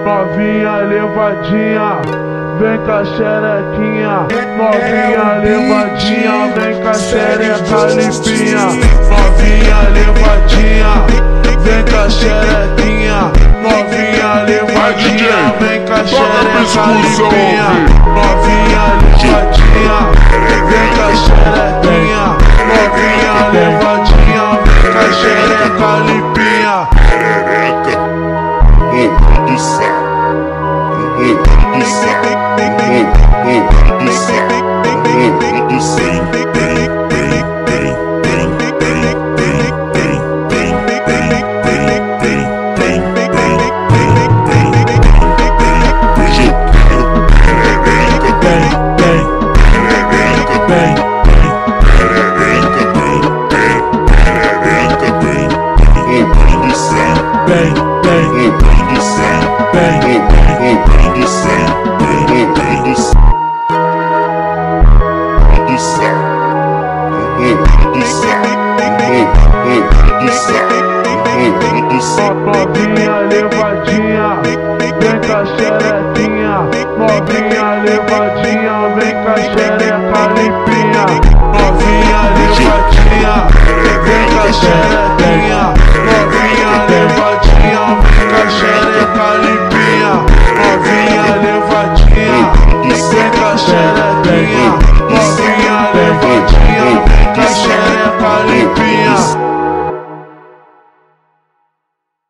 novinha levadinha, vem com a xerequinha. Novinha levadinha, vem com a xereca limpinha. Novinha levadinha, vem com a xerequinha. Novinha levadinha, vem com a xereca limpinha. Novinha levadinha, vem com a xerequinha. Novinha levadinha, vem com a xereca limpinha. Xereca, do saco, do saco, do saco, do saco. Novinha levadinha,